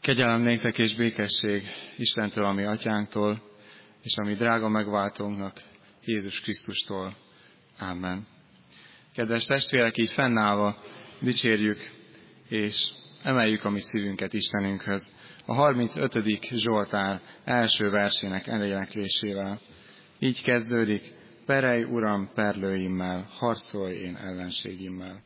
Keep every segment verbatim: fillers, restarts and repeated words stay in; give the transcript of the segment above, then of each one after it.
Kegyelem néktek és békesség Istentől, a mi atyánktól, és a mi drága megváltónknak, Jézus Krisztustól. Amen. Kedves testvérek, így fennállva dicsérjük és emeljük a mi szívünket Istenünkhöz a harmincötödik Zsoltár első versének eléneklésével. Így kezdődik: Perej, Uram, perlőimmel, harcolj én ellenségimmel.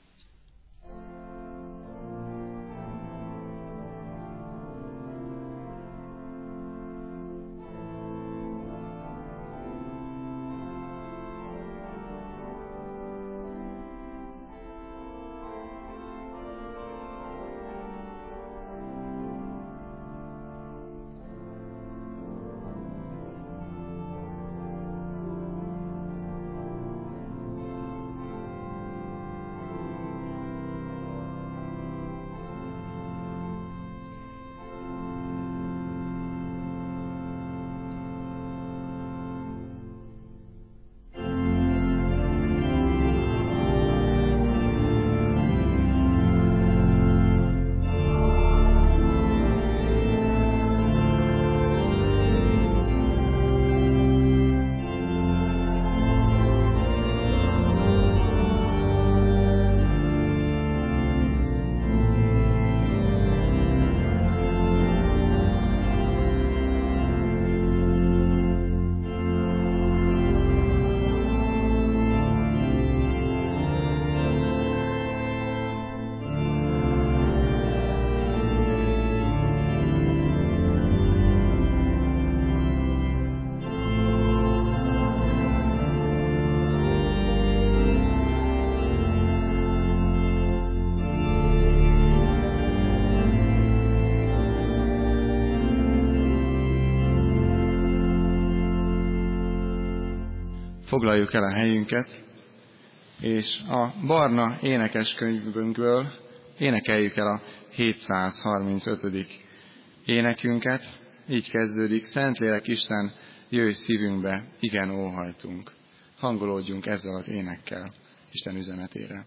Foglaljuk el a helyünket, és a barna énekeskönyvünkből énekeljük el a hétszázharmincötödik énekünket. Így kezdődik: Szentlélek Isten, jöjj szívünkbe, igen óhajtunk. Hangolódjunk ezzel az énekkel Isten üzenetére.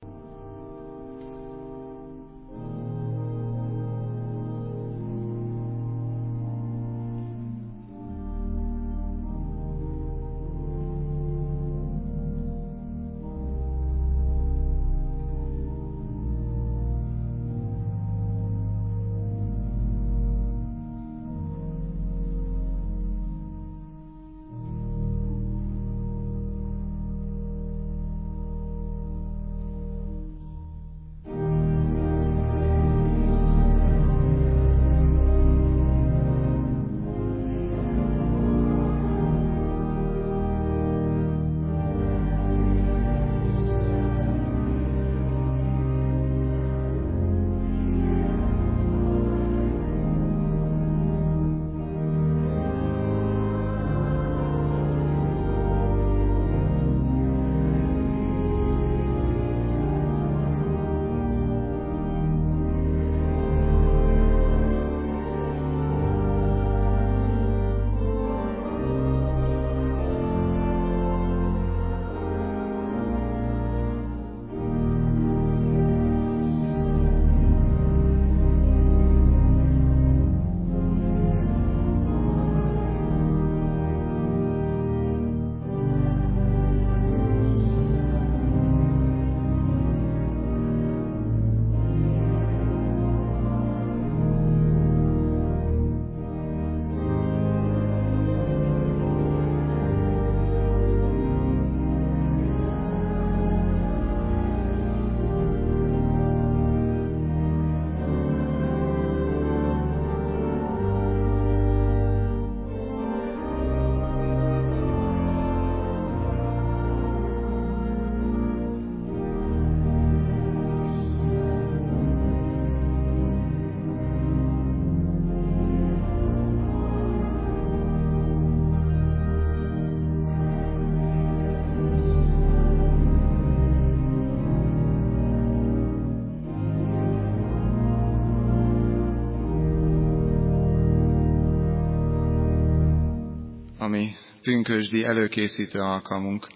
Ami pünkösdi előkészítő alkalmunk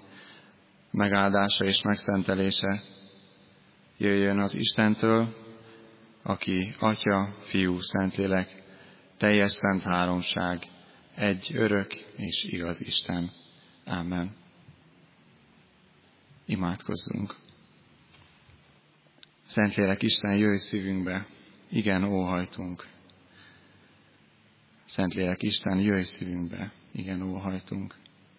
megáldása és megszentelése jöjjön az Istentől, aki Atya, Fiú, Szentlélek, teljes szent háromság, egy örök és igaz Isten. Ámen. Imádkozzunk. Szentlélek Isten, jöjj szívünkbe, igen, óhajtunk. Szentlélek Isten, jöjj szívünkbe, igen, óhajtunk.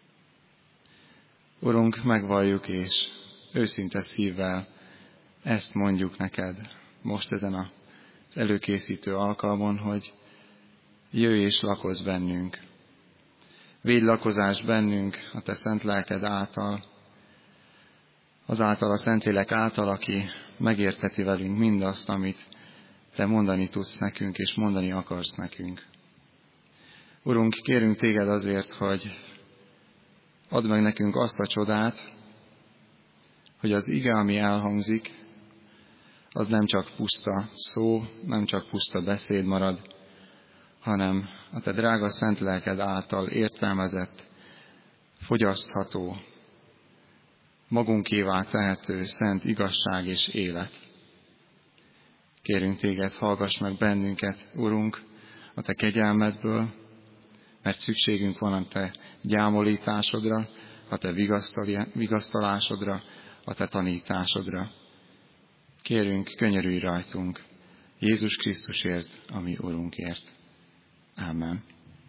Urunk, megvalljuk és őszinte szívvel ezt mondjuk neked most ezen az előkészítő alkalmon, hogy jöjj és lakozz bennünk. Védj lakozás bennünk a te szent lelked által, azáltal a Szentlélek által, aki megérteti velünk mindazt, amit te mondani tudsz nekünk, és mondani akarsz nekünk. Urunk, kérünk téged azért, hogy add meg nekünk azt a csodát, hogy az ige, ami elhangzik, az nem csak puszta szó, nem csak puszta beszéd marad, hanem a te drága szent lelked által értelmezett, fogyasztható, magunkévá tehető szent igazság és élet. Kérünk téged, hallgass meg bennünket, Urunk, a te kegyelmedből, mert szükségünk van a te gyámolításodra, a te vigasztalásodra, a te tanításodra. Kérünk, könyörülj rajtunk, Jézus Krisztusért, a mi Urunkért. Ámen.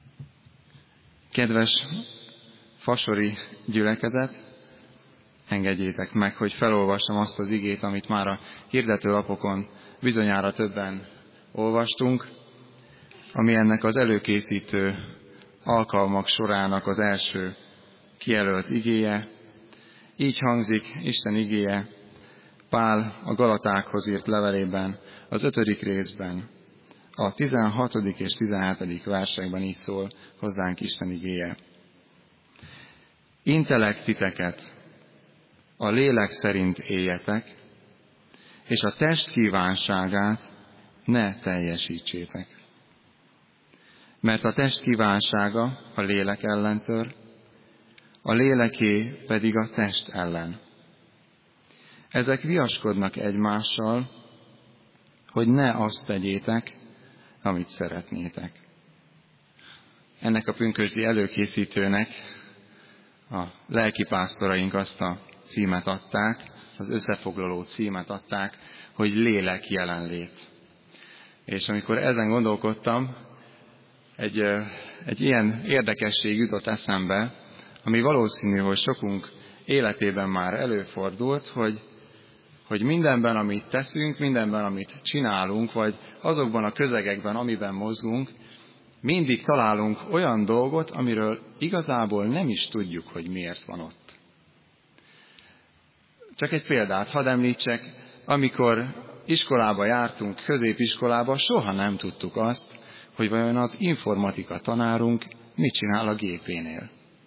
Kedves fasori gyülekezet, engedjétek meg, hogy felolvassam azt az igét, amit már a hirdetőlapokon bizonyára többen olvastunk, ami ennek az előkészítő alkalmak sorának az első kijelölt igéje. Így hangzik Isten igéje Pál a Galatákhoz írt levelében, az ötödik részben, a tizenhatodik és tizenhetedik versekben így szól hozzánk Isten igéje. Intelek titeket, a lélek szerint éljetek, és a test kívánságát ne teljesítsétek. Mert a test kívánsága a lélek ellen tör, a léleké pedig a test ellen. Ezek viaskodnak egymással, hogy ne azt tegyétek, amit szeretnétek. Ennek a pünkösdi előkészítőnek a lelkipásztoraink azt a címet adták, az összefoglaló címet adták, hogy lélek jelenlét. És amikor ezen gondolkodtam, egy, egy ilyen érdekesség jutott eszembe, ami valószínű, hogy sokunk életében már előfordult, hogy, hogy mindenben, amit teszünk, mindenben, amit csinálunk, vagy azokban a közegekben, amiben mozgunk, mindig találunk olyan dolgot, amiről igazából nem is tudjuk, hogy miért van ott. Csak egy példát hadd említsek, amikor iskolába jártunk, középiskolába, soha nem tudtuk azt, hogy vajon az informatika tanárunk mit csinál a gépénél.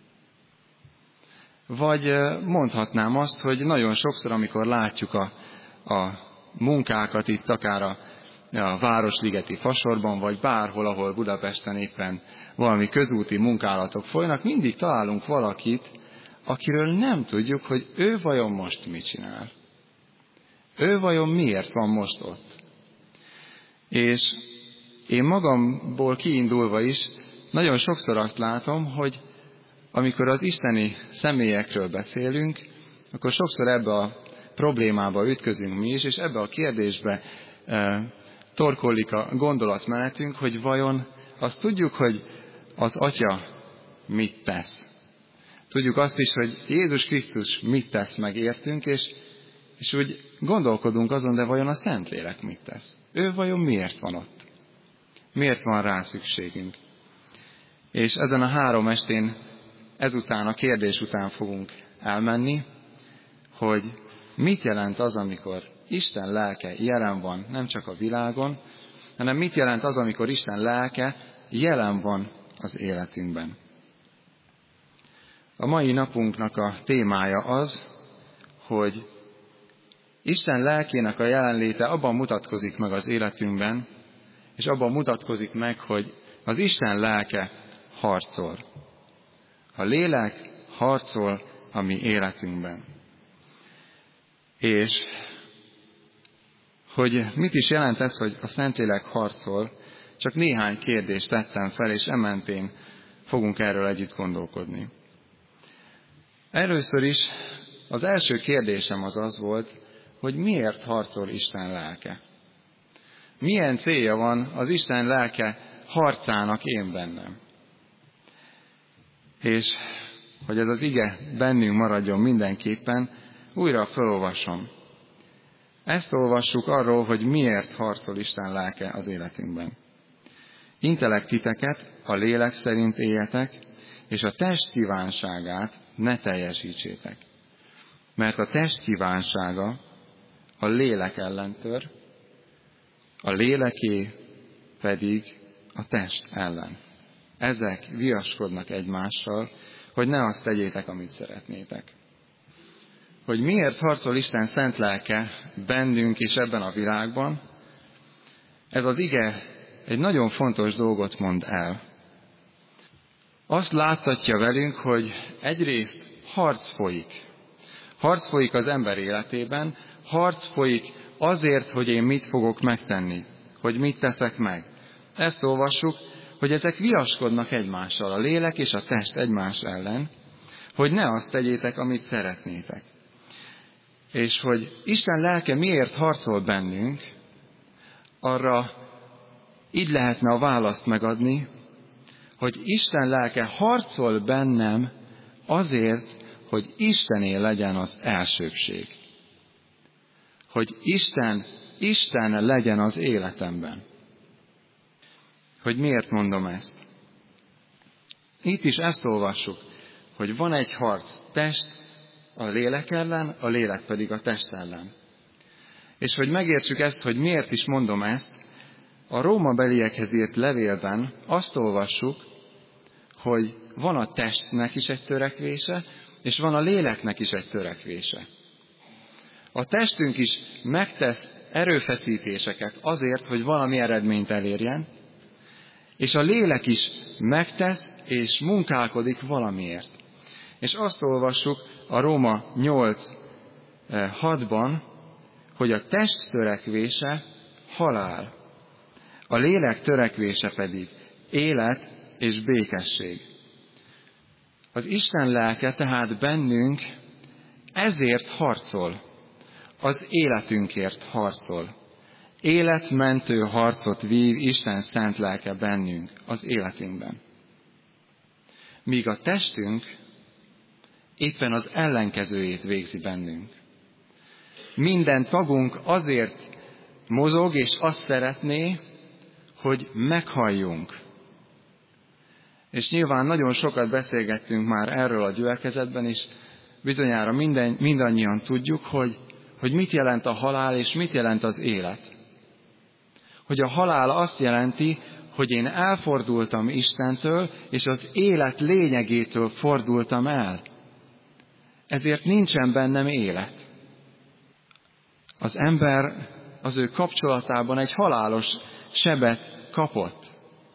Vagy mondhatnám azt, hogy nagyon sokszor, amikor látjuk a, a munkákat itt, akár a, a Városligeti Fasorban, vagy bárhol, ahol Budapesten éppen valami közúti munkálatok folynak, mindig találunk valakit, akiről nem tudjuk, hogy ő vajon most mit csinál. Ő vajon miért van most ott. És én magamból kiindulva is nagyon sokszor azt látom, hogy amikor az isteni személyekről beszélünk, akkor sokszor ebbe a problémába ütközünk mi is, és ebbe a kérdésbe e, torkollik a gondolatmenetünk, hogy vajon azt tudjuk, hogy az Atya mit tesz. Tudjuk azt is, hogy Jézus Krisztus mit tesz meg értünk, és, és úgy gondolkodunk azon, de vajon a Szentlélek mit tesz? Ő vajon miért van ott? Miért van rá szükségünk? És ezen a három estén ezután, a kérdés után fogunk elmenni, hogy mit jelent az, amikor Isten lelke jelen van nem csak a világon, hanem mit jelent az, amikor Isten lelke jelen van az életünkben. A mai napunknak a témája az, hogy Isten lelkének a jelenléte abban mutatkozik meg az életünkben, és abban mutatkozik meg, hogy az Isten lelke harcol. A lélek harcol a mi életünkben. És hogy mit is jelent ez, hogy a Szentlélek harcol, csak néhány kérdést tettem fel, és ementén fogunk erről együtt gondolkodni. Először is az első kérdésem az az volt, hogy miért harcol Isten lelke? Milyen célja van az Isten lelke harcának én bennem? És hogy ez az ige bennünk maradjon mindenképpen, újra felolvasom. Ezt olvassuk arról, hogy miért harcol Isten lelke az életünkben. Intelek titeket, a lélek szerint éljetek, és a test kívánságát ne teljesítsétek. Mert a test kívánsága a lélek ellen tör, a léleké pedig a test ellen. Ezek viaskodnak egymással, hogy ne azt tegyétek, amit szeretnétek. Hogy miért harcol Isten szent lelke bennünk és ebben a világban, ez az ige egy nagyon fontos dolgot mond el. Azt láttatja velünk, hogy egyrészt harc folyik. Harc folyik az ember életében, harc folyik azért, hogy én mit fogok megtenni, hogy mit teszek meg. Ezt olvassuk, hogy ezek viaskodnak egymással, a lélek és a test egymás ellen, hogy ne azt tegyétek, amit szeretnétek. És hogy Isten lelke miért harcol bennünk, arra így lehetne a választ megadni, hogy Isten lelke harcol bennem azért, hogy Istené legyen az elsőbbség. Hogy Isten, Isten legyen az életemben. Hogy miért mondom ezt? Itt is ezt olvassuk, hogy van egy harc, test a lélek ellen, a lélek pedig a test ellen. És hogy megértsük ezt, hogy miért is mondom ezt, a rómabeliekhez írt levélben azt olvassuk, hogy van a testnek is egy törekvése, és van a léleknek is egy törekvése. A testünk is megtesz erőfeszítéseket azért, hogy valami eredményt elérjen, és a lélek is megtesz és munkálkodik valamiért. És azt olvassuk a Róma nyolc hatban, hogy a test törekvése halál, a lélek törekvése pedig élet és békesség. Az Isten lelke tehát bennünk ezért harcol, az életünkért harcol. Életmentő harcot vív Isten szent lelke bennünk, az életünkben. Míg a testünk éppen az ellenkezőjét végzi bennünk. Minden tagunk azért mozog, és azt szeretné, hogy meghalljunk. És nyilván nagyon sokat beszélgettünk már erről a gyülekezetben, és bizonyára minden, mindannyian tudjuk, hogy, hogy mit jelent a halál, és mit jelent az élet. Hogy a halál azt jelenti, hogy én elfordultam Istentől, és az élet lényegétől fordultam el. Ezért nincsen bennem élet. Az ember az ő kapcsolatában egy halálos sebet kapott.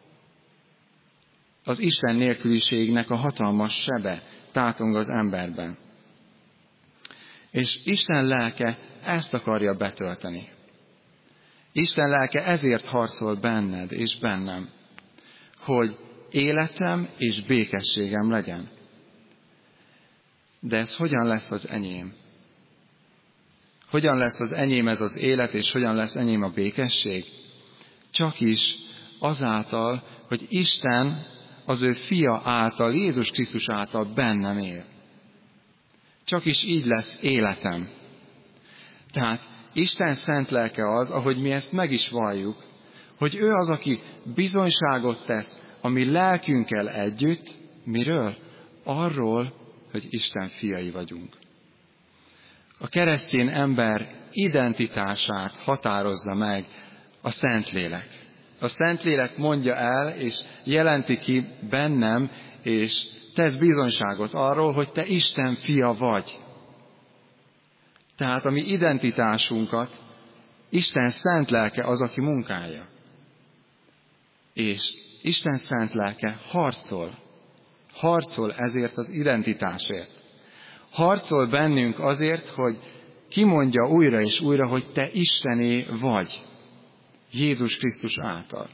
Az Isten nélküliségnek a hatalmas sebe tátong az emberben. És Isten lelke ezt akarja betölteni. Isten lelke ezért harcol benned és bennem, hogy életem és békességem legyen. De ez hogyan lesz az enyém? Hogyan lesz az enyém ez az élet, és hogyan lesz enyém a békesség? Csak is azáltal, hogy Isten az ő fia által, Jézus Krisztus által bennem él. Csak is így lesz életem. Tehát Isten szent lelke az, ahogy mi ezt meg is valljuk, hogy ő az, aki bizonyságot tesz a mi lelkünkkel együtt. Miről? Arról, hogy Isten fiai vagyunk. A keresztény ember identitását határozza meg a Szentlélek. A Szentlélek mondja el, és jelenti ki bennem, és tesz bizonyságot arról, hogy te Isten fia vagy. Tehát a mi identitásunkat Isten szent lelke az, aki munkálja. És Isten szent lelke harcol. Harcol ezért az identitásért. Harcol bennünk azért, hogy kimondja újra és újra, hogy te Istené vagy, Jézus Krisztus által.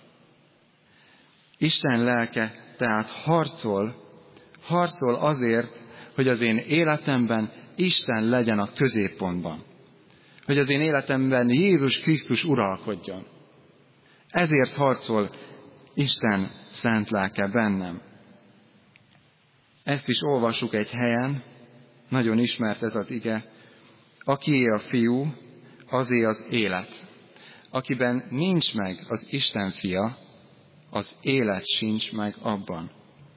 Isten lelke tehát harcol, harcol azért, hogy az én életemben Isten legyen a középpontban. Hogy az én életemben Jézus Krisztus uralkodjon. Ezért harcol Isten szent lelke bennem. Ezt is olvassuk egy helyen, nagyon ismert ez az ige. Akié a fiú, azé az élet. Akiben nincs meg az Isten fia, az élet sincs meg abban.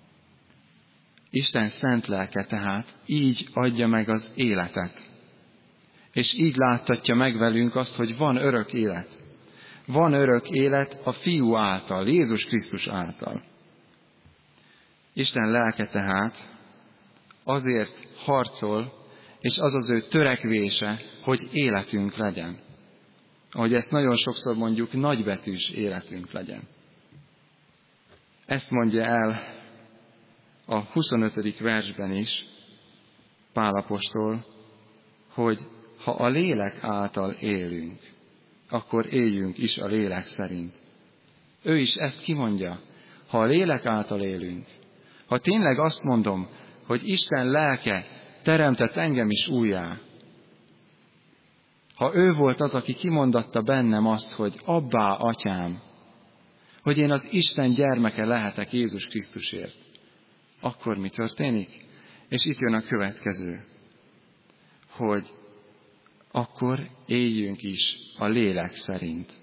Isten szent lelke tehát így adja meg az életet. És így láttatja meg velünk azt, hogy van örök élet. Van örök élet a fiú által, Jézus Krisztus által. Isten lelke tehát azért harcol, és az az ő törekvése, hogy életünk legyen. Ahogy ezt nagyon sokszor mondjuk, nagybetűs életünk legyen. Ezt mondja el a huszonötödik versben is Pál apostol, hogy ha a lélek által élünk, akkor éljünk is a lélek szerint. Ő is ezt kimondja, ha a lélek által élünk. Ha tényleg azt mondom, hogy Isten lelke teremtett engem is újjá, ha ő volt az, aki kimondatta bennem azt, hogy abbá, atyám, hogy én az Isten gyermeke lehetek Jézus Krisztusért, akkor mi történik? És itt jön a következő, hogy akkor éljünk is a lélek szerint.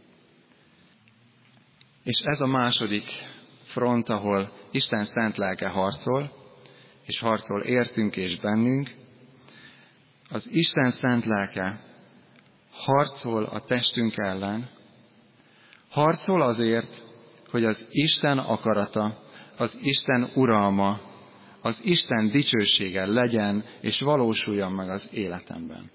És ez a második front, ahol Isten szent lelke harcol, és harcol értünk és bennünk. Az Isten szent lelke harcol a testünk ellen, harcol azért, hogy az Isten akarata, az Isten uralma, az Isten dicsősége legyen és valósuljon meg az életemben.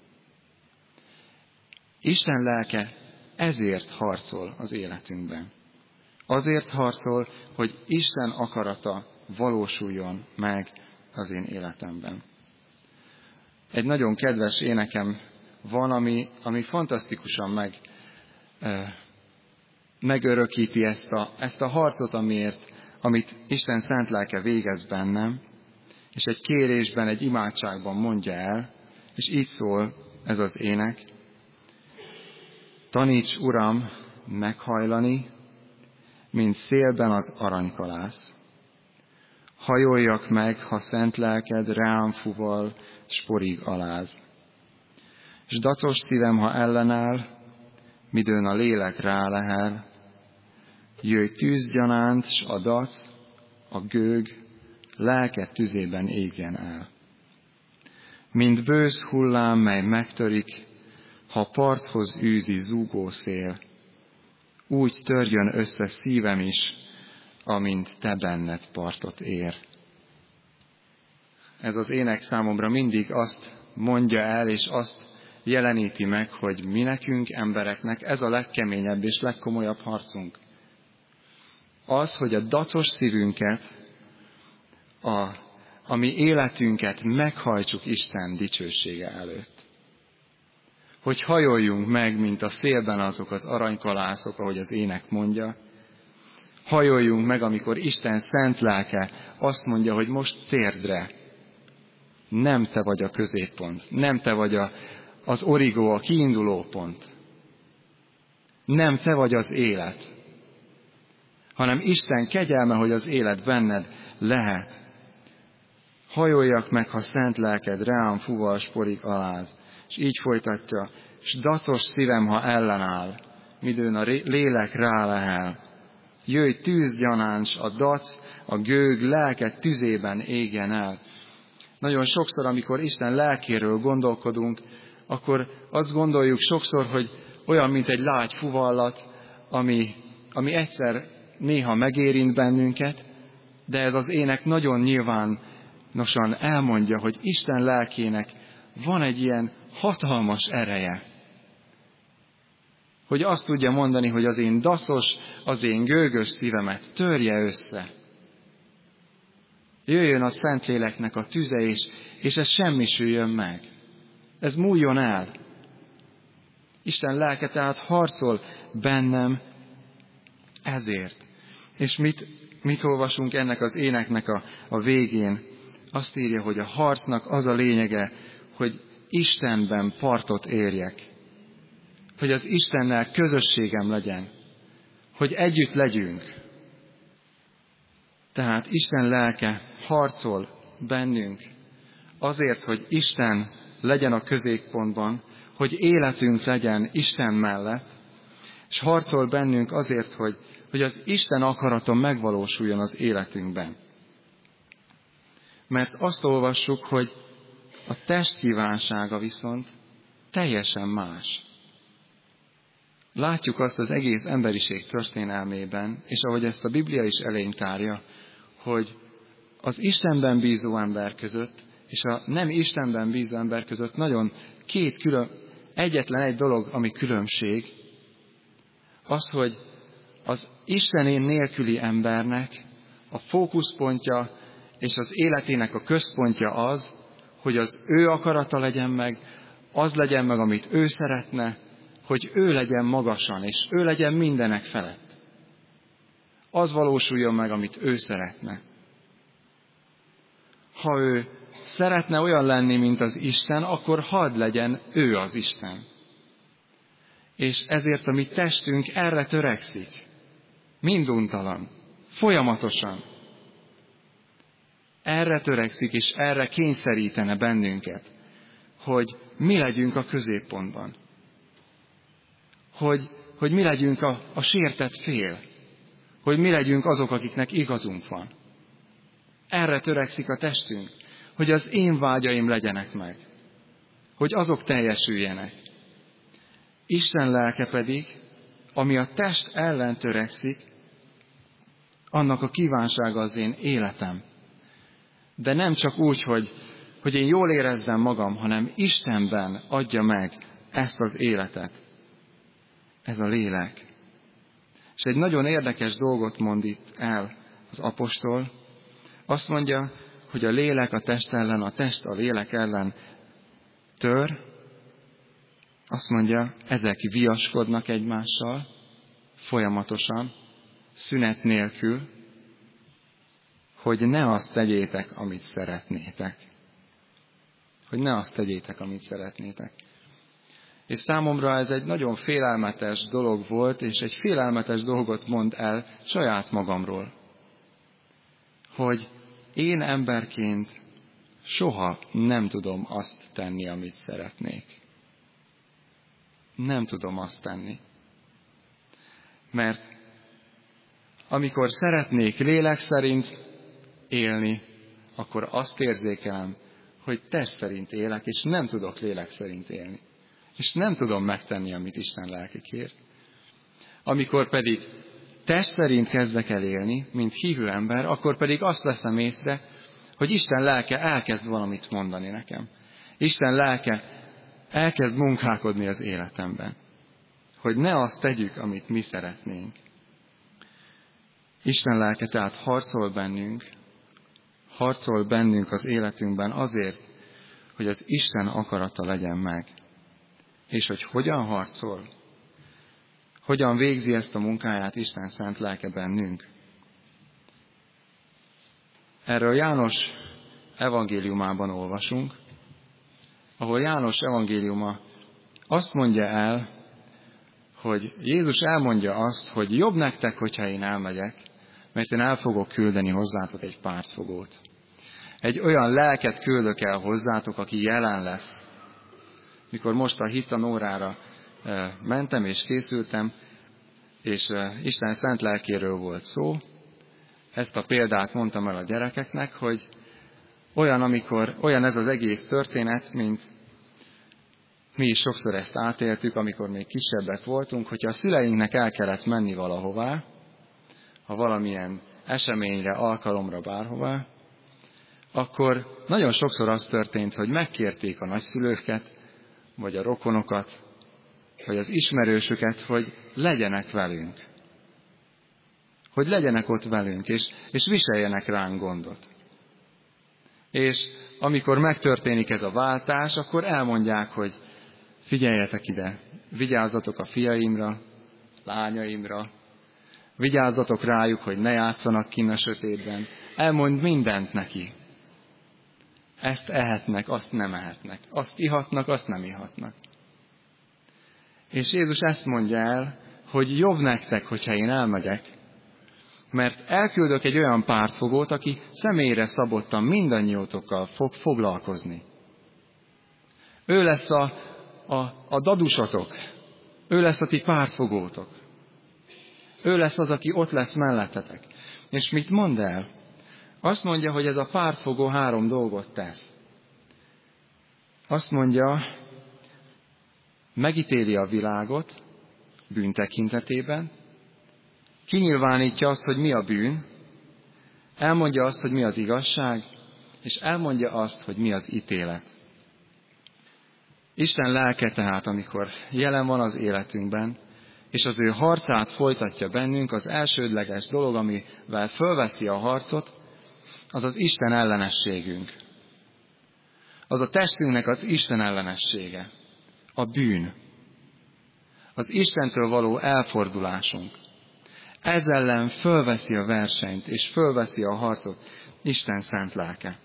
Isten lelke ezért harcol az életünkben. Azért harcol, hogy Isten akarata valósuljon meg az én életemben. Egy nagyon kedves énekem van, ami, ami fantasztikusan meg, e, megörökíti ezt a, ezt a harcot, amiért, amit Isten szent lelke végez bennem, és egy kérésben, egy imádságban mondja el, és így szól ez az ének. Taníts, Uram, meghajlani, mint szélben az aranykalász. Hajoljak meg, ha szent lelked rám fuval, s porig aláz. S dacos szívem, ha ellenáll, midőn a lélek rálehel. Jöjj tűzgyanánt, s a dac, a gőg, lelked tüzében égjen el. Mint bősz hullám, mely megtörik, ha parthoz űzi zúgó szél, úgy törjön össze szívem is, amint te benned partot ér. Ez az ének számomra mindig azt mondja el, és azt jeleníti meg, hogy mi nekünk, embereknek ez a legkeményebb és legkomolyabb harcunk. Az, hogy a dacos szívünket, a, a mi életünket meghajtsuk Isten dicsősége előtt. Hogy hajoljunk meg, mint a szélben azok az aranykalászok, ahogy az ének mondja. Hajoljunk meg, amikor Isten szent lelke azt mondja, hogy most térdre. Nem te vagy a középpont, nem te vagy a, az origó, a kiinduló pont. Nem te vagy az élet, hanem Isten kegyelme, hogy az élet benned lehet. Hajoljak meg, ha szent lelked rám fuval, s porig aláz. És így folytatja, s dacos szívem, ha ellenáll, midőn a lélek rálehel. Jöjj tűzgyanáncs, a dac, a gőg, lelked tüzében égjen el. Nagyon sokszor, amikor Isten lelkéről gondolkodunk, akkor azt gondoljuk sokszor, hogy olyan, mint egy lágy fuvallat, ami, ami egyszer néha megérint bennünket, de ez az ének nagyon nyilvánosan elmondja, hogy Isten lelkének van egy ilyen hatalmas ereje, hogy azt tudja mondani, hogy az én daszos, az én gőgös szívemet törje össze. Jöjjön a Szentléleknek a tüze, és, és ez semmisüljön meg. Ez múljon el. Isten lelke tehát harcol bennem ezért. És mit, mit olvasunk ennek az éneknek a, a végén? Azt írja, hogy a harcnak az a lényege, hogy Istenben partot érjek. Hogy az Istennel közösségem legyen. Hogy együtt legyünk. Tehát Isten lelke harcol bennünk azért, hogy Isten legyen a középpontban, hogy életünk legyen Isten mellett, és harcol bennünk azért, hogy, hogy az Isten akarata megvalósuljon az életünkben. Mert azt olvassuk, hogy a test kívánsága viszont teljesen más. Látjuk azt az egész emberiség történelmében, és ahogy ezt a Biblia is elénk tárja, hogy az Istenben bízó ember között, és a nem Istenben bízó ember között nagyon két külön, egyetlen egy dolog, ami különbség, az, hogy az Istenén nélküli embernek a fókuszpontja és az életének a központja az, hogy az ő akarata legyen meg, az legyen meg, amit ő szeretne, hogy ő legyen magasan, és ő legyen mindenek felett. Az valósuljon meg, amit ő szeretne. Ha ő szeretne olyan lenni, mint az Isten, akkor hadd legyen ő az Isten. És ezért a mi testünk erre törekszik. Minduntalan. Folyamatosan. Erre törekszik, és erre kényszerítene bennünket, hogy mi legyünk a középpontban. Hogy, hogy mi legyünk a, a sértett fél. Hogy mi legyünk azok, akiknek igazunk van. Erre törekszik a testünk, hogy az én vágyaim legyenek meg. Hogy azok teljesüljenek. Isten lelke pedig, ami a test ellen törekszik, annak a kívánsága az én életem. De nem csak úgy, hogy, hogy én jól érezzem magam, hanem Istenben adja meg ezt az életet. Ez a lélek. És egy nagyon érdekes dolgot mond itt el az apostol. Azt mondja, hogy a lélek a test ellen, a test a lélek ellen tör. Azt mondja, ezek viaskodnak egymással, folyamatosan, szünet nélkül, hogy ne azt tegyétek, amit szeretnétek. Hogy ne azt tegyétek, amit szeretnétek. És számomra ez egy nagyon félelmetes dolog volt, és egy félelmetes dolgot mond el saját magamról. Hogy én emberként soha nem tudom azt tenni, amit szeretnék. Nem tudom azt tenni. Mert amikor szeretnék lélek szerint élni, akkor azt érzékelem, hogy test szerint élek, és nem tudok lélek szerint élni. És nem tudom megtenni, amit Isten lelke kér. Amikor pedig test szerint kezdek el élni, mint hívő ember, akkor pedig azt veszem észre, hogy Isten lelke elkezd valamit mondani nekem. Isten lelke elkezd munkálkodni az életemben. Hogy ne azt tegyük, amit mi szeretnénk. Isten lelke tehát harcol bennünk, harcol bennünk az életünkben azért, hogy az Isten akarata legyen meg. És hogy hogyan harcol, hogyan végzi ezt a munkáját Isten szent lelke bennünk. Erről János evangéliumában olvasunk, ahol János evangéliuma azt mondja el, hogy Jézus elmondja azt, hogy jobb nektek, hogyha én elmegyek, mert én el fogok küldeni hozzátok egy pártfogót. Egy olyan lelket küldök el hozzátok, aki jelen lesz. Mikor most a hittanórára mentem és készültem, és Isten szent lelkéről volt szó, ezt a példát mondtam el a gyerekeknek, hogy olyan, amikor, olyan ez az egész történet, mint mi is sokszor ezt átéltük, amikor még kisebbek voltunk, hogyha a szüleinknek el kellett menni valahová, ha valamilyen eseményre, alkalomra, bárhová, akkor nagyon sokszor az történt, hogy megkérték a nagyszülőket, vagy a rokonokat, vagy az ismerősöket, hogy legyenek velünk. Hogy legyenek ott velünk, és, és viseljenek ránk gondot. És amikor megtörténik ez a váltás, akkor elmondják, hogy figyeljetek ide, vigyázzatok a fiaimra, lányaimra, vigyázzatok rájuk, hogy ne játszanak kinn a sötétben. Elmond mindent neki. Ezt ehetnek, azt nem ehetnek. Azt ihatnak, azt nem ihatnak. És Jézus ezt mondja el, hogy jobb nektek, hogyha én elmegyek, mert elküldök egy olyan pártfogót, aki személyre szabottan mindannyiótokkal fog foglalkozni. Ő lesz a, a, a dadusatok, ő lesz a ti pártfogótok. Ő lesz az, aki ott lesz mellettetek. És mit mond el? Azt mondja, hogy ez a pártfogó három dolgot tesz. Azt mondja, megítéli a világot bűn tekintetében, kinyilvánítja azt, hogy mi a bűn, elmondja azt, hogy mi az igazság, és elmondja azt, hogy mi az ítélet. Isten lelke tehát, amikor jelen van az életünkben, és az ő harcát folytatja bennünk, az elsődleges dolog, amivel fölveszi a harcot, az az Isten ellenességünk. Az a testünknek az Isten ellenessége. A bűn. Az Istentől való elfordulásunk. Ez ellen fölveszi a versenyt, és fölveszi a harcot Isten szent lelke.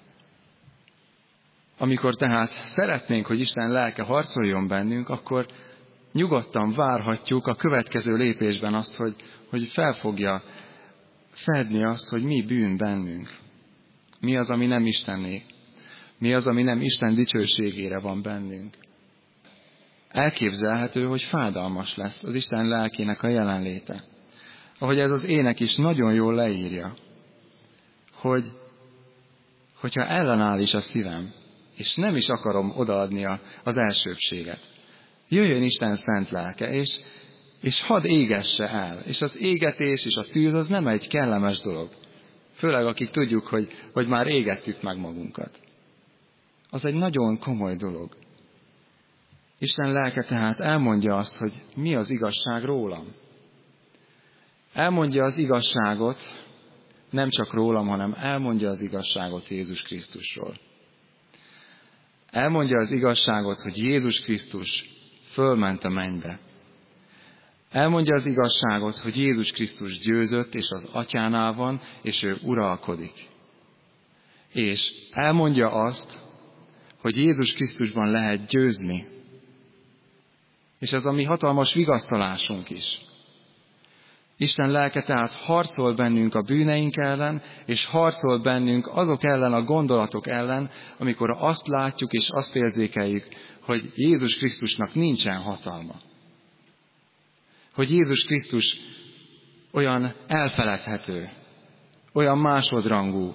Amikor tehát szeretnénk, hogy Isten lelke harcoljon bennünk, akkor nyugodtan várhatjuk a következő lépésben azt, hogy, hogy fel fogja fedni azt, hogy mi bűn bennünk. Mi az, ami nem Istenné. Mi az, ami nem Isten dicsőségére van bennünk. Elképzelhető, hogy fájdalmas lesz az Isten lelkének a jelenléte. Ahogy ez az ének is nagyon jól leírja, hogy hogyha ellenáll is a szívem, és nem is akarom odaadni az elsőbbséget, jöjjön Isten szent lelke, és, és hadd égesse el. És az égetés és a tűz az nem egy kellemes dolog. Főleg akik tudjuk, hogy, hogy már égettük meg magunkat. Az egy nagyon komoly dolog. Isten lelke tehát elmondja azt, hogy mi az igazság rólam. Elmondja az igazságot, nem csak rólam, hanem elmondja az igazságot Jézus Krisztusról. Elmondja az igazságot, hogy Jézus Krisztus fölment a mennybe. Elmondja az igazságot, hogy Jézus Krisztus győzött, és az Atyánál van, és ő uralkodik. És elmondja azt, hogy Jézus Krisztusban lehet győzni. És ez a mi hatalmas vigasztalásunk is. Isten lelke tehát harcol bennünk a bűneink ellen, és harcol bennünk azok ellen a gondolatok ellen, amikor azt látjuk és azt érzékeljük, hogy Jézus Krisztusnak nincsen hatalma. Hogy Jézus Krisztus olyan elfeledhető, olyan másodrangú.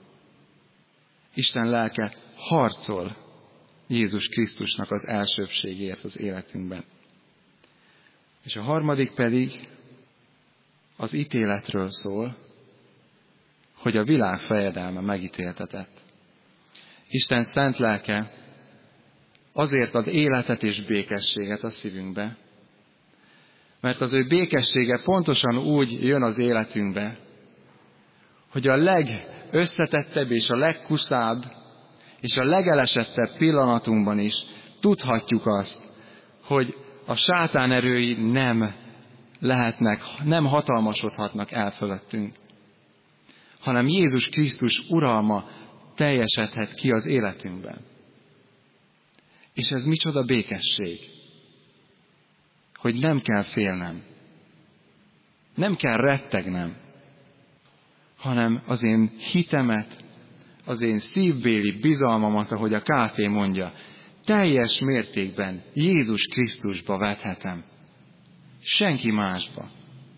Isten lelke harcol Jézus Krisztusnak az elsőbbségért az életünkben. És a harmadik pedig az ítéletről szól, hogy a világ fejedelme megítéltetett. Isten szent lelke azért ad életet és békességet a szívünkbe, mert az ő békessége pontosan úgy jön az életünkbe, hogy a legösszetettebb és a legkuszább és a legelesettebb pillanatunkban is tudhatjuk azt, hogy a sátán erői nem lehetnek, nem hatalmasodhatnak el fölöttünk, hanem Jézus Krisztus uralma teljesedhet ki az életünkben. És ez micsoda békesség, hogy nem kell félnem, nem kell rettegnem, hanem az én hitemet, az én szívbéli bizalmamat, ahogy a kávé mondja, teljes mértékben Jézus Krisztusba vethetem. Senki másba.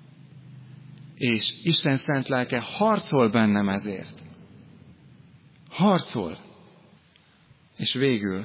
És Isten szent lelke harcol bennem ezért. Harcol. És végül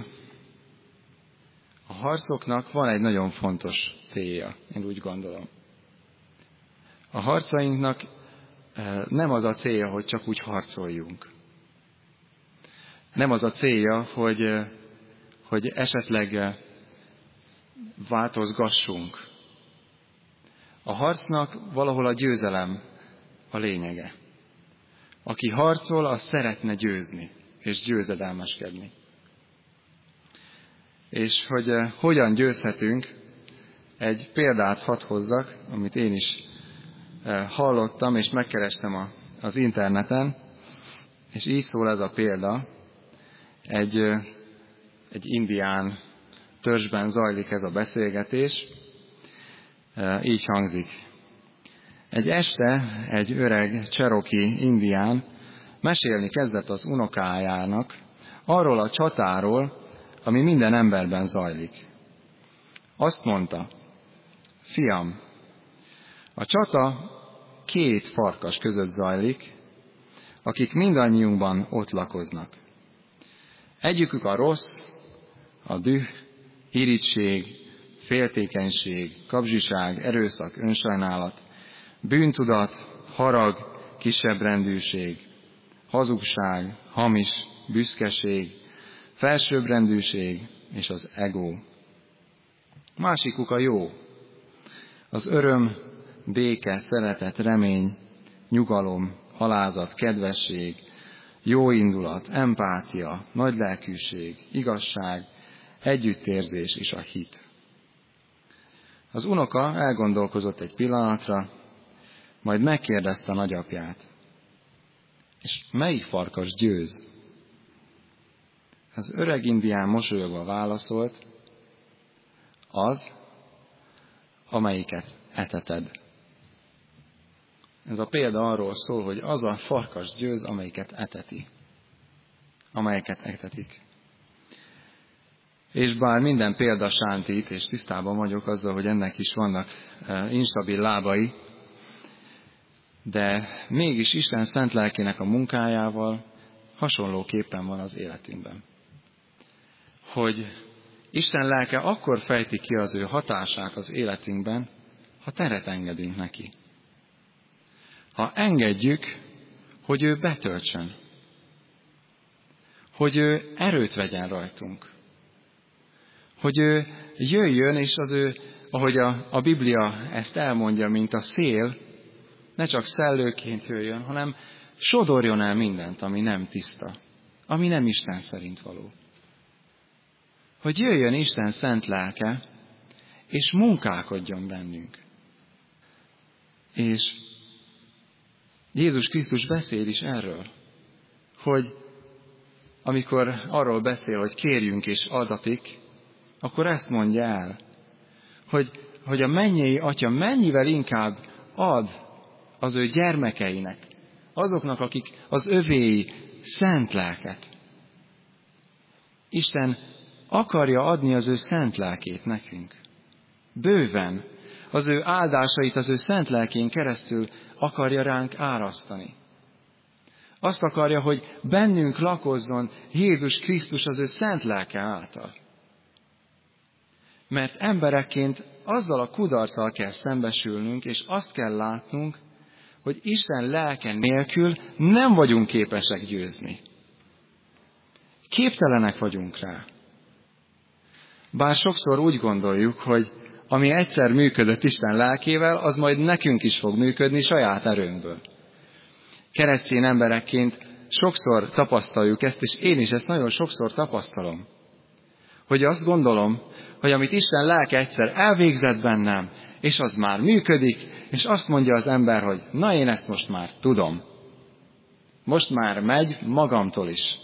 a harcoknak van egy nagyon fontos célja, én úgy gondolom. A harcainknak nem az a célja, hogy csak úgy harcoljunk. Nem az a célja, hogy, hogy esetleg változgassunk. A harcnak valahol a győzelem a lényege. Aki harcol, az szeretne győzni és győzedelmeskedni. És hogy uh, hogyan győzhetünk, egy példát hadd hozzak, amit én is uh, hallottam, és megkerestem a, az interneten, és így szól ez a példa. Egy, uh, egy indián törzsben zajlik ez a beszélgetés, uh, így hangzik. Egy este egy öreg Cherokee indián mesélni kezdett az unokájának arról a csatáról, ami minden emberben zajlik. Azt mondta: fiam, a csata két farkas között zajlik, akik mindannyiunkban ott lakoznak. Egyikük a rossz, a düh, irigység, féltékenység, kapzsiság, erőszak, önsajnálat, bűntudat, harag, kisebbrendűség, hazugság, hamis, büszkeség, felsőbbrendűség és az ego. Másikuk a jó, az öröm, béke, szeretet, remény, nyugalom, alázat, kedvesség, jóindulat, empátia, nagylelkűség, igazság, együttérzés és a hit. Az unoka elgondolkozott egy pillanatra, majd megkérdezte a nagyapját: és melyik farkas győz? Az öreg indián mosolyogva válaszolt: az, amelyiket eteted. Ez a példa arról szól, hogy az a farkas győz, amelyiket eteti. Amelyiket etetik. És bár minden példa sántít, és tisztában vagyok azzal, hogy ennek is vannak instabil lábai, de mégis Isten szent lelkének a munkájával hasonlóképpen van az életünkben. Hogy Isten lelke akkor fejti ki az ő hatását az életünkben, ha teret engedünk neki. Ha engedjük, hogy ő betöltsön. Hogy ő erőt vegyen rajtunk. Hogy ő jöjjön, és az ő, ahogy a, a Biblia ezt elmondja, mint a szél, ne csak szellőként jöjjön, hanem sodorjon el mindent, ami nem tiszta, ami nem Isten szerint való. Hogy jöjjön Isten szent lelke, és munkálkodjon bennünk. És Jézus Krisztus beszél is erről, hogy amikor arról beszél, hogy kérjünk és adatik, akkor ezt mondja el, hogy, hogy a mennyei Atya mennyivel inkább ad az ő gyermekeinek, azoknak, akik az övéi, szent lelket. Isten akarja adni az ő szent lelkét nekünk. Bőven az ő áldásait az ő szent lelkén keresztül akarja ránk árasztani. Azt akarja, hogy bennünk lakozzon Jézus Krisztus az ő szent lelke által. Mert emberekként azzal a kudarccal kell szembesülnünk, és azt kell látnunk, hogy Isten lelke nélkül nem vagyunk képesek győzni. Képtelenek vagyunk rá. Bár sokszor úgy gondoljuk, hogy ami egyszer működött Isten lelkével, az majd nekünk is fog működni saját erőnkből. Keresztény emberekként sokszor tapasztaljuk ezt, és én is ezt nagyon sokszor tapasztalom. Hogy azt gondolom, hogy amit Isten lelke egyszer elvégzett bennem, és az már működik, és azt mondja az ember, hogy na én ezt most már tudom. Most már megy magamtól is.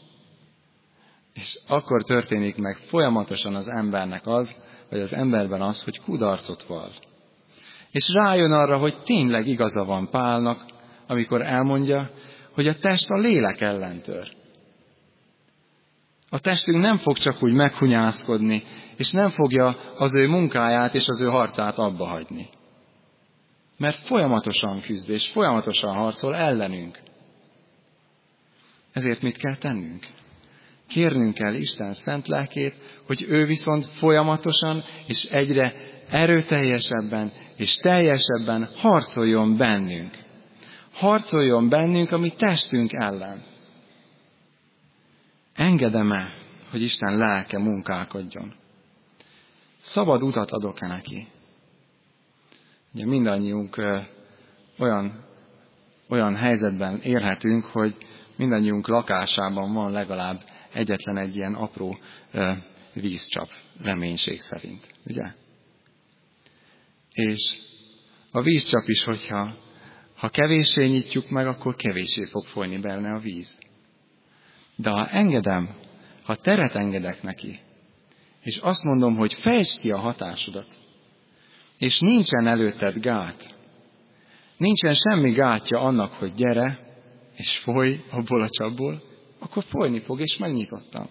És akkor történik meg folyamatosan az embernek az, vagy az emberben az, hogy kudarcot vall. És rájön arra, hogy tényleg igaza van Pálnak, amikor elmondja, hogy a test a lélek ellen tör. A testünk nem fog csak úgy meghunyászkodni, és nem fogja az ő munkáját és az ő harcát abba hagyni. Mert folyamatosan küzd, és folyamatosan harcol ellenünk. Ezért mit kell tennünk? Kérnünk kell Isten szent lelkét, hogy ő viszont folyamatosan és egyre erőteljesebben és teljesebben harcoljon bennünk. Harcoljon bennünk a mi testünk ellen. Engedem-e, hogy Isten lelke munkálkodjon? Szabad utat adok-e neki? Ugye mindannyiunk ö, olyan, olyan helyzetben élhetünk, hogy mindannyiunk lakásában van legalább egyetlen egy ilyen apró ö, vízcsap, reménység szerint, ugye? És a vízcsap is, hogyha ha kevéssé nyitjuk meg, akkor kevéssé fog folyni benne a víz. De ha engedem, ha teret engedek neki, és azt mondom, hogy fejtsd ki a hatásodat, és nincsen előtted gát, nincsen semmi gátja annak, hogy gyere, és folyj abból a csapból, akkor folyni fog, és megnyitottam.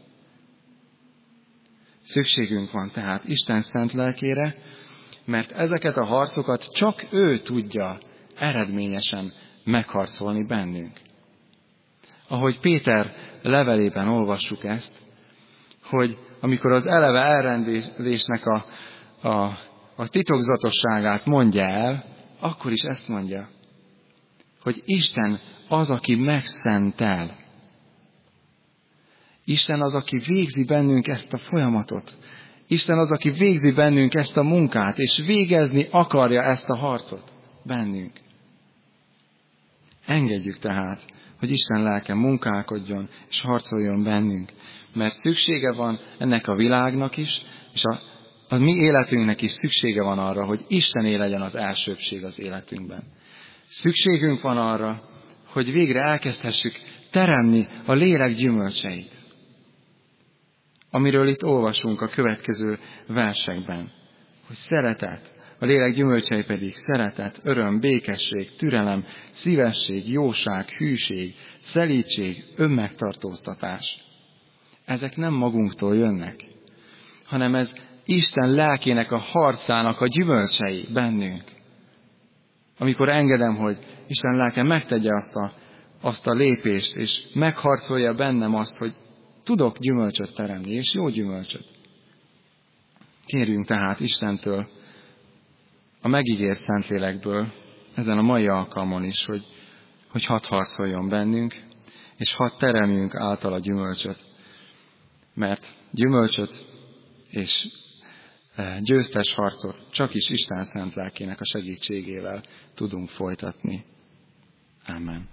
Szükségünk van tehát Isten szent lelkére, mert ezeket a harcokat csak ő tudja eredményesen megharcolni bennünk. Ahogy Péter levelében olvassuk ezt, hogy amikor az eleve elrendésnek a, a, a titokzatosságát mondja el, akkor is ezt mondja, hogy Isten az, aki megszentel. Isten az, aki végzi bennünk ezt a folyamatot. Isten az, aki végzi bennünk ezt a munkát, és végezni akarja ezt a harcot bennünk. Engedjük tehát, hogy Isten lelke munkálkodjon és harcoljon bennünk, mert szüksége van ennek a világnak is, és a, a mi életünknek is szüksége van arra, hogy Istené legyen az elsőbbség az életünkben. Szükségünk van arra, hogy végre elkezdhessük teremni a lélek gyümölcseit, amiről itt olvasunk a következő versekben, hogy szeretet, a lélek gyümölcsei pedig szeretet, öröm, békesség, türelem, szívesség, jóság, hűség, szelídség, önmegtartóztatás. Ezek nem magunktól jönnek, hanem ez Isten lelkének a harcának a gyümölcsei bennünk. Amikor engedem, hogy Isten lelke megtegye azt a, azt a lépést, és megharcolja bennem azt, hogy tudok gyümölcsöt teremni, és jó gyümölcsöt. Kérjünk tehát Istentől, a megígért Szentlélekből, ezen a mai alkalmon is, hogy, hogy hadd harcoljon bennünk, és hadd teremjünk általa gyümölcsöt. Mert gyümölcsöt és győztes harcot csak is Isten szent lelkének a segítségével tudunk folytatni. Amen.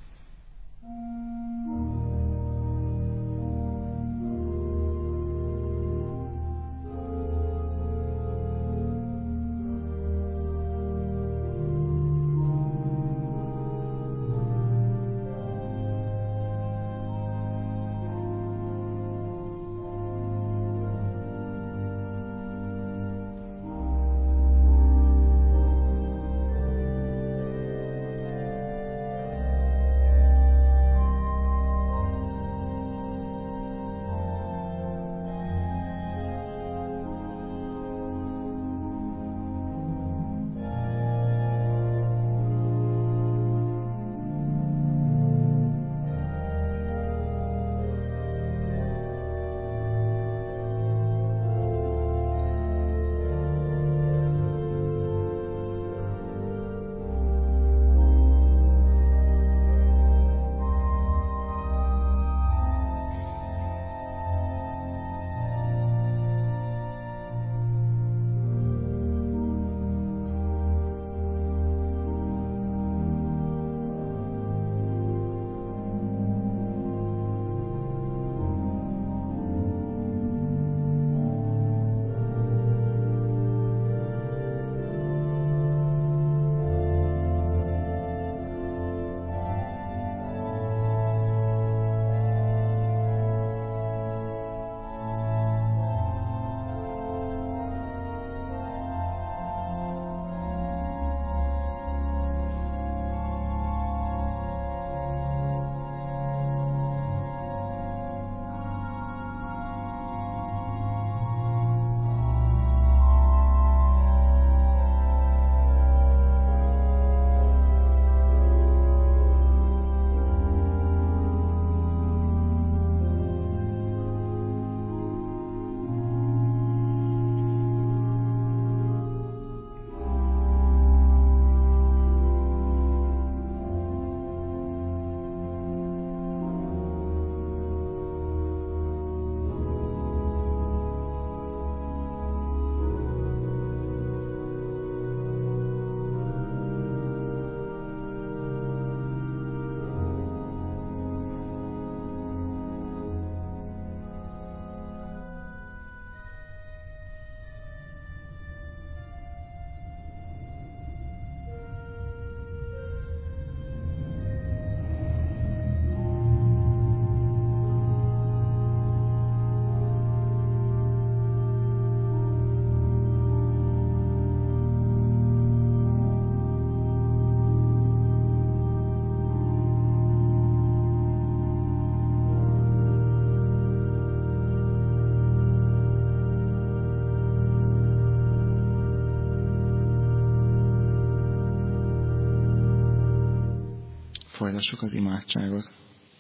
folytassuk az imádságot.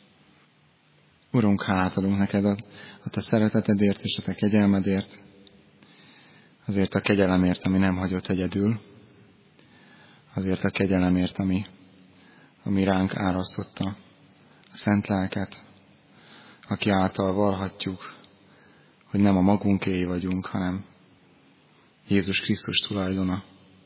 Urunk, hálát adunk neked a, a te szeretetedért és a te kegyelmedért, azért a kegyelemért, ami nem hagyott egyedül, azért a kegyelemért, ami, ami ránk árasztotta a szent lelket, aki által vallhatjuk, hogy nem a magunkéi vagyunk, hanem Jézus Krisztus tulajdona.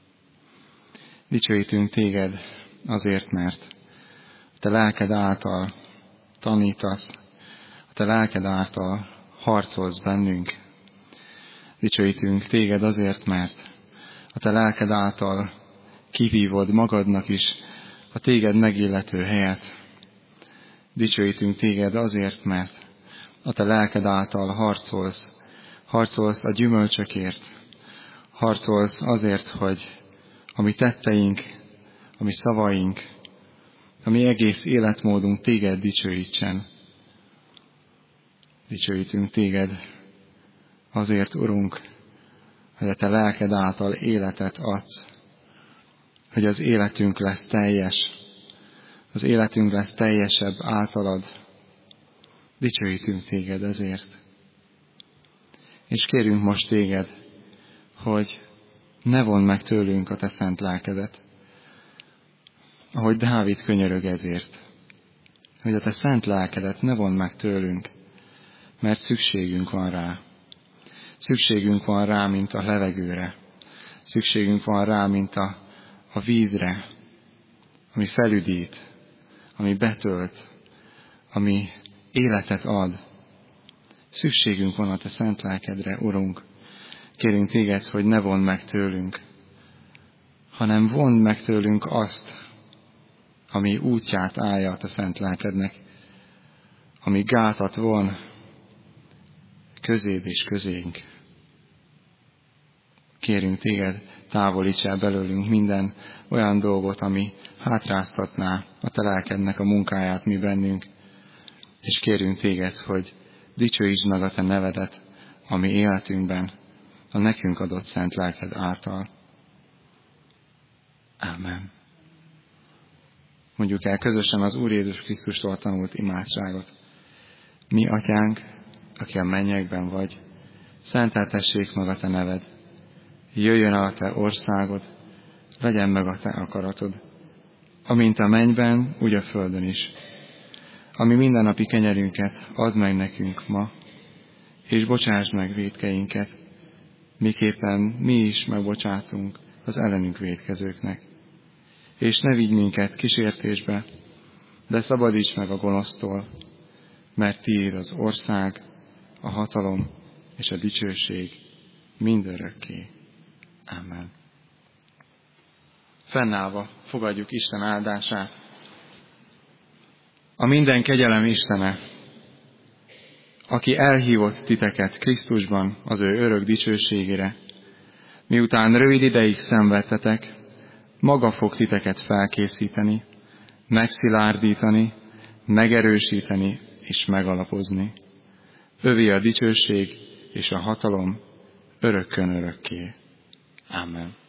Dicsőítünk téged azért, mert a te lelked által tanítasz, a te lelked által harcolsz bennünk. Dicsőítünk téged azért, mert a te lelked által kivívod magadnak is a téged megillető helyet. Dicsőítünk téged azért, mert a te lelked által harcolsz, harcolsz a gyümölcsökért, harcolsz azért, hogy a mi tetteink, a mi szavaink, a mi egész életmódunk téged dicsőítsen. Dicsőítünk téged azért, Urunk, hogy a te lelked által életet adsz, hogy az életünk lesz teljes, az életünk lesz teljesebb általad. Dicsőítünk téged ezért. És kérünk most téged, hogy ne vondd meg tőlünk a te szent lelkedet, ahogy Dávid könyörög ezért, hogy a te szent lelkedet ne vondd meg tőlünk, mert szükségünk van rá. Szükségünk van rá, mint a levegőre. Szükségünk van rá, mint a, a vízre, ami felüdít, ami betölt, ami életet ad. Szükségünk van a te szent lelkedre, Urunk. Kérünk téged, hogy ne vondd meg tőlünk, hanem vondd meg tőlünk azt, ami útját állja a te szent lelkednek, ami gátat von közéd és közénk. Kérünk téged, távolíts el belőlünk minden olyan dolgot, ami hátráztatná a te lelkednek a munkáját mi bennünk, és kérünk téged, hogy dicsőítsd meg a te nevedet a mi életünkben, a nekünk adott szent lelked által. Ámen. Mondjuk el közösen az Úr Jézus Krisztustól tanult imádságot. Mi, Atyánk, aki a mennyekben vagy, szenteltessék meg a te neved. Jöjjön el a te országod, legyen meg a te akaratod, amint a mennyben, úgy a földön is. Ami mindennapi kenyerünket add meg nekünk ma, és bocsásd meg vétkeinket, miképpen mi is megbocsátunk az ellenünk vétkezőknek. És ne vigy minket kísértésbe, de szabadíts meg a gonosztól, mert tiéd az ország, a hatalom és a dicsőség mindörökké. Amen. Fennállva fogadjuk Isten áldását. A minden kegyelem Istene, aki elhívott titeket Krisztusban az ő örök dicsőségére, miután rövid ideig szenvedtetek, maga fog titeket felkészíteni, megszilárdítani, megerősíteni és megalapozni. Övé a dicsőség és a hatalom örökkön örökké. Amen.